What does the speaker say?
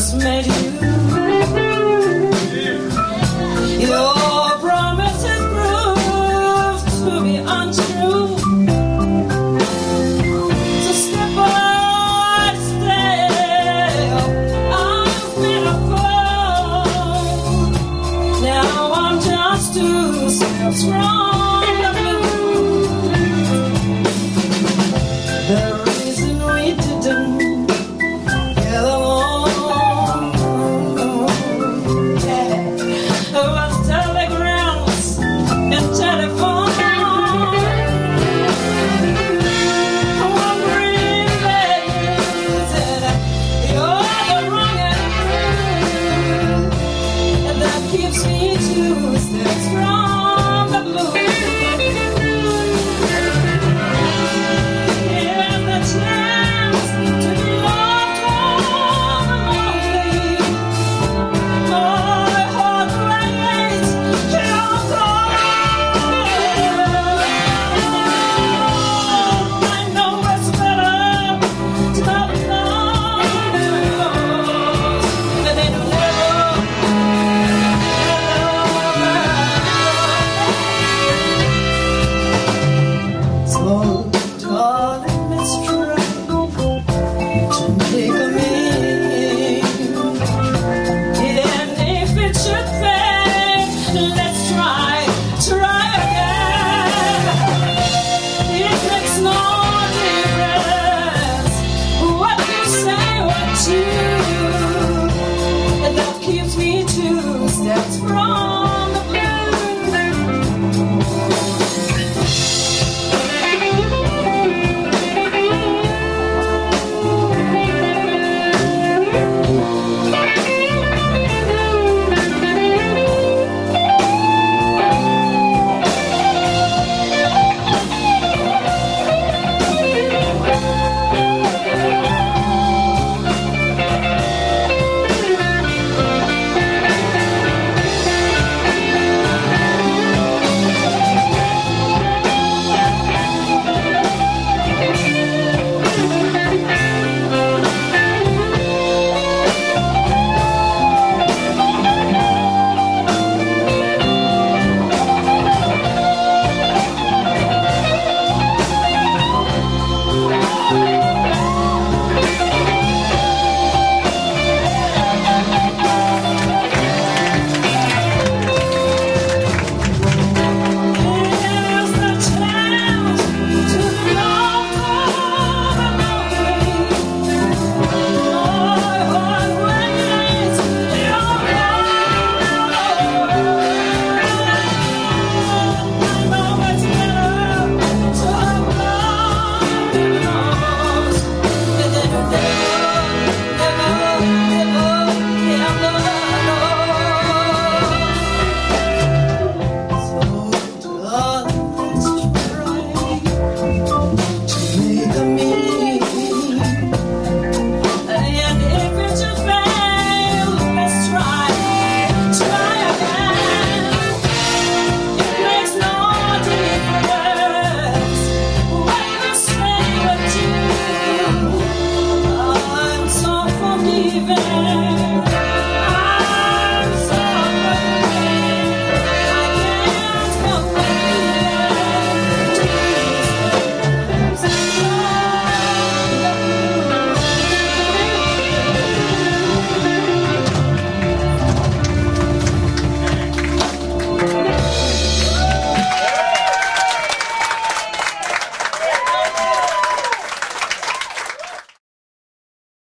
first met you. Your promises proved to be untrue. So step by step, I've been a fool. Now I'm just 2 steps from the blue. The reason we didn't get along, yeah, was telegrams and telephone. Wondering that you're the wrong and that keeps me 2 steps from the blue. Here's the chance to be loved all lonely. My heart races your call. I know it's better to not belong to yours than to never. So, darling, let's try to make a meaning. And if it should fail, let's try again. It makes no difference what you say, what you do. And that keeps me 2 steps from the blue. Here's the chance to belong to the lonely. My heart races your call. I know it's better to belong to yours than to So, darling, let's try to make a meaning. And if it should fail, let's try again. It makes no difference what you say, what you do. I'm so forgiving.